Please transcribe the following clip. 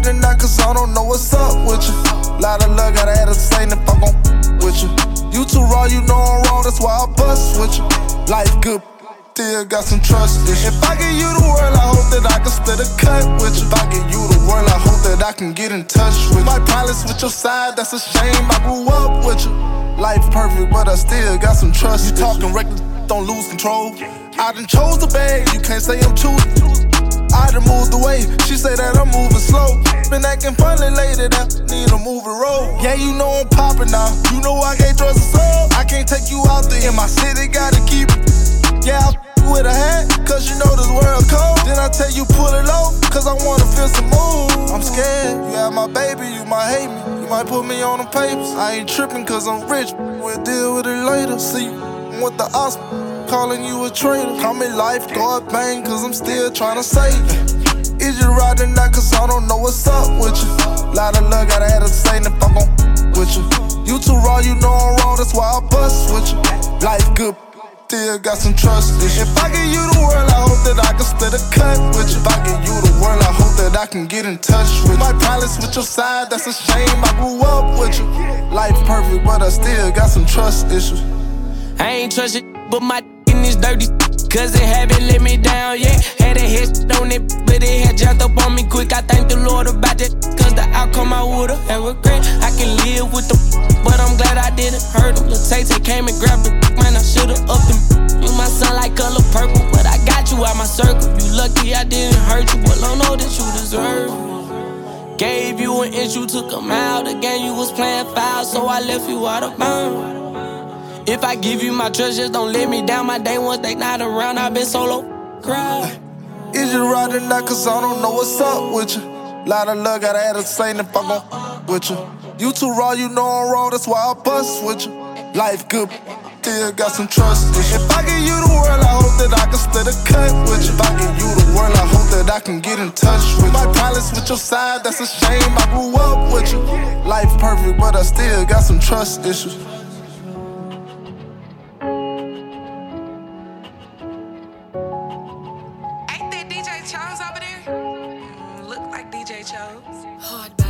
riding now cause I don't know what's up with you. Lot of love, gotta have the same if I'm gon' with you. You too raw, you know I'm wrong, that's why I bust with you. Life good, still got some trust issues. If I give you the world, I hope that I can split a cut with you. If I give you the world, I hope that I can get in touch with you. My pilots with your side, that's a shame, I grew up with you. Life perfect, but I still got some trust issues. You talking reckless, don't lose control. I done chose the bag, you can't say I'm choosing. I done moved away, she say that I'm moving slow. Been acting funny lately, that need a moving road. Yeah, you know I'm popping now, you know I can't trust a soul. I can't take you out there in my city, gotta keep it. Yeah, I with a hat, cause you know this world cold. Then I tell you pull it low, cause I wanna feel some mood. I'm scared, you have my baby, you might hate me. You might put me on the papers, I ain't tripping cause I'm rich. We'll deal with it later, see, I'm with the osp. Calling you a traitor. Call me lifeguard bang, cause I'm still tryna save you. Is you riding now, cause I don't know what's up with you. Lot of love, gotta have the same if I'm gon' with you. You too raw, you know I'm wrong, that's why I bust with you. Life good, still got some trust issues. If I give you the world, I hope that I can split a cut with you. If I give you the world, I hope that I can get in touch with you. My pilots with your side, that's a shame, I grew up with you. Life perfect, but I still got some trust issues. I ain't trust it, but my in this dirty, cause it haven't let me down yet. Had a head on it, but it had jumped up on me quick. I thank the Lord about that, cause the outcome I would've had regret. I can live with the, but I'm glad I didn't hurt him. Lil' Tay-Tay came and grabbed the, man, I should've upped him. You my son like color purple, but I got you out my circle. You lucky I didn't hurt you, well I know that you deserve it. Gave you an inch, you took a mile. The game you was playing foul, so I left you out of bounds. If I give you my trust, just don't let me down. My day ones, they not around, I've been solo, cry. Is you riding now, cause I don't know what's up with you. Lot of love, gotta have the same if I'm gon' with you. You too raw, you know I'm wrong, that's why I bust with you. Life good, still got some trust issues. If I give you the world, I hope that I can split a cut with you. If I give you the world, I hope that I can get in touch with you. My pilots with your side, that's a shame, I grew up with you. Life perfect, but I still got some trust issues. DJ Chose over there? Look like DJ Chose. Hard